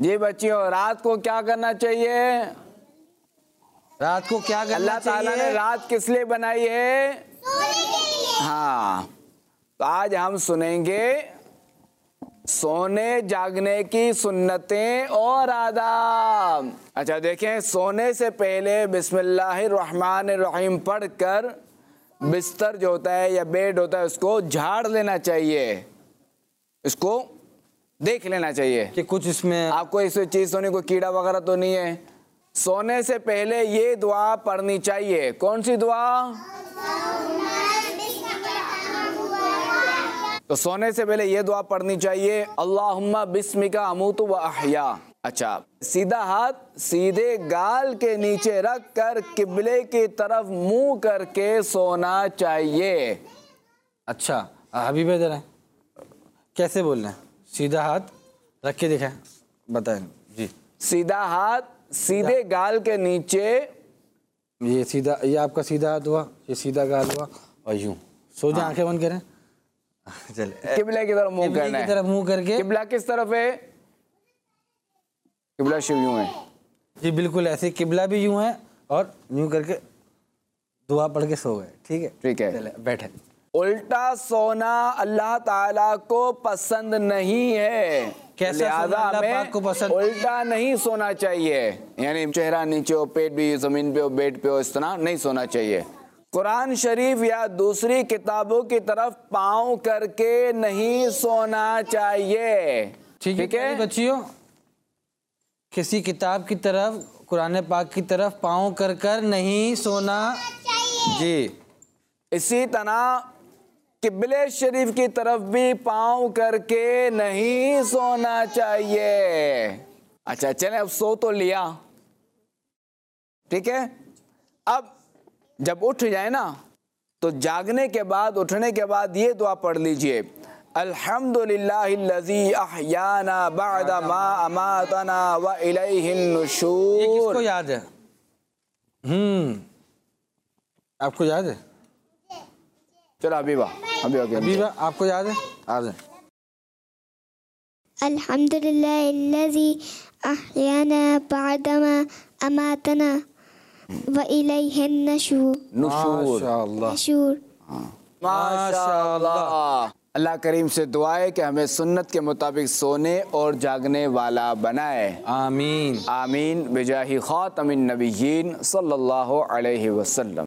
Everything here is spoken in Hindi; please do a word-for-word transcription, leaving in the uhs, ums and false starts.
जी बच्चियों, रात को क्या करना चाहिए? रात को क्या करना अल्लाह ताला ने रात किस लिए बनाई है? हाँ, तो आज हम सुनेंगे सोने जागने की सुन्नतें और आदाब। अच्छा देखें, सोने से पहले बिस्मिल्लाहिर्रहमानिर्रहीम पढ़कर बिस्तर जो होता है या बेड होता है उसको झाड़ लेना चाहिए, इसको देख लेना चाहिए कि कुछ इसमें आपको इसमें चीज सोने को कीड़ा वगैरह तो नहीं है। सोने से पहले ये दुआ पढ़नी चाहिए। कौन सी दुआ? तो सोने से पहले ये दुआ पढ़नी चाहिए, अल्लाहुम्मा बिस्मिका अमूतु व अहया। अच्छा, सीधा हाथ सीधे गाल के नीचे रख कर किबले की तरफ मुंह करके सोना चाहिए। अच्छा अभी भी जरा कैसे बोलना है? सीधा हाथ रख के दिखाएं, बताएं जी। सीधा हाथ सीधे गाल के नीचे, ये सीधा, ये आपका सीधा हाथ हुआ, ये सीधा गाल हुआ और यूं सो जाए, आंखें बंद करें। चले किबले की तरफ मुंह करना है। की तरफ मुंह करके। किबला किस तरफ है? किबला शिव यूं है जी, बिल्कुल ऐसे किबला भी यूं है और यूं करके दुआ पढ़ के सो गए। ठीक है, ठीक है, चले बैठे। उल्टा सोना अल्लाह ताला को पसंद नहीं है, लिहाजा हमें को पसंद उल्टा नहीं सोना चाहिए। यानी चेहरा नीचे हो, पेट भी जमीन पे हो, बेड पे हो, इस तरह नहीं सोना चाहिए। कुरान शरीफ या दूसरी किताबों की तरफ पाँव करके नहीं सोना चाहिए। ठीक है बच्चियों, किसी किताब की तरफ, कुरान पाक की तरफ पाँव कर कर नहीं सोना जी। इसी तरह किबले शरीफ की तरफ भी पाँव करके नहीं सोना चाहिए। अच्छा चलें, अब सो तो लिया, ठीक है। अब जब उठ जाए ना तो जागने के बाद, उठने के बाद ये दुआ पढ़ लीजिए, अल्हम्दुलिल्लाहिल्लज़ी अहयाना बअदा मा अमातना व इलैहिन नुशूर। ये किसको याद है? हम्म आपको याद है? चलो हबीबा, हबीबा हबीबा आपको याद है? आ जाए। अल्हम्दुलिल्लाहिल्लज़ी अहयाना बअदा मा अमातना व इलैहिन नशूर। माशाअल्लाह, माशाअल्लाह। अल्लाह करीम से दुआ है कि हमें सुन्नत के मुताबिक सोने और जागने वाला बनाए। आमीन आमीन बिजाही खातमिन नबिय्यीन सल्लल्लाहु अलैहि वसल्लम।